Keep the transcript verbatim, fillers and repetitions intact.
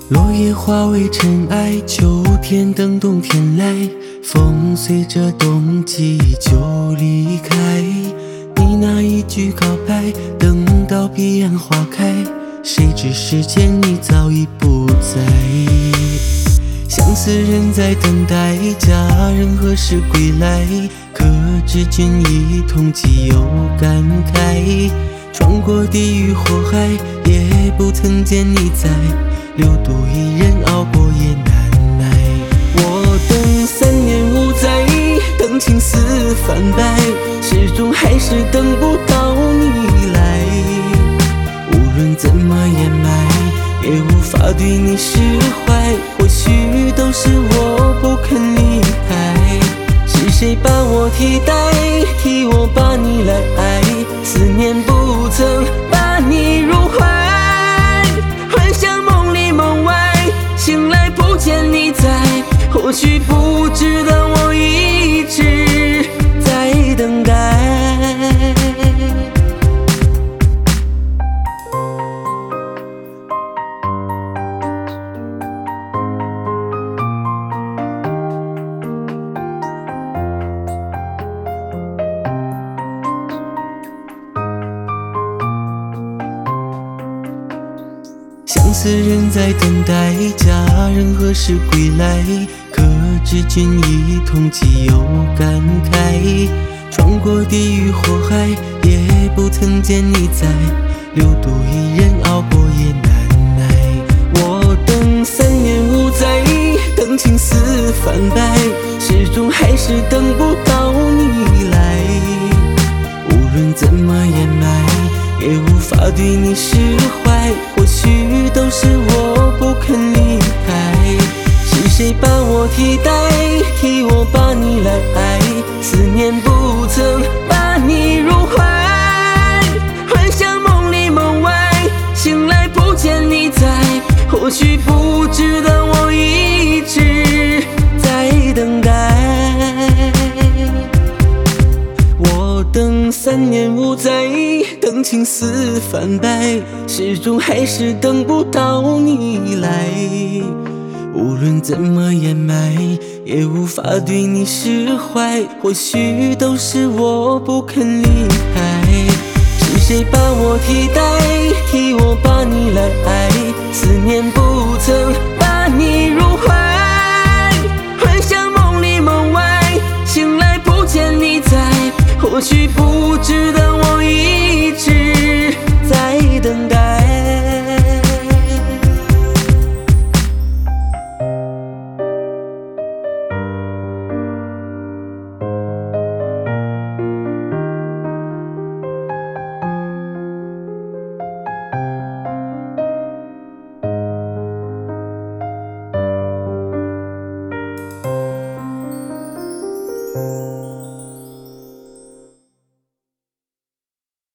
落叶化为尘埃，秋天等冬天来，风随着冬季就离开。你那一句告白，等到彼岸花开，谁知世间你早已不在。相思人在等待，佳人何时归来？可知君已同期有感慨。穿过地狱火海，也不曾见你在，六度一人熬过也难耐。我等三年无灾，等青丝泛白，始终还是等不到你来。无论怎么掩埋，也无法对你释怀，或许都是我不肯离开。是谁把我替代，替我把你来爱？思念不曾把你入怀，幻想梦里梦外，醒来不见你在，或许不值得我一直在等待。相思人在等待，佳人何时归来？可知君已同期有感慨。穿过地狱火海，也不曾见你在，六度一人熬过也难耐。我等三年无灾，等青丝泛白，始终还是等不到你来。无论怎么掩埋，也无法对你释怀，或许都是我不肯离开。是谁把我替代，替我把你来爱？思念不曾把你入怀，幻想梦里梦外，醒来不见你在，或许不值得我一直在等待。我等三年无灾，等青丝泛白，始终还是等不到你来。无论怎么掩埋，也无法对你释怀，或许都是我不肯离开。是谁把我替代，替我把你来爱？思念不曾把你入怀，幻想梦里梦外，醒来不见你在，或许不值得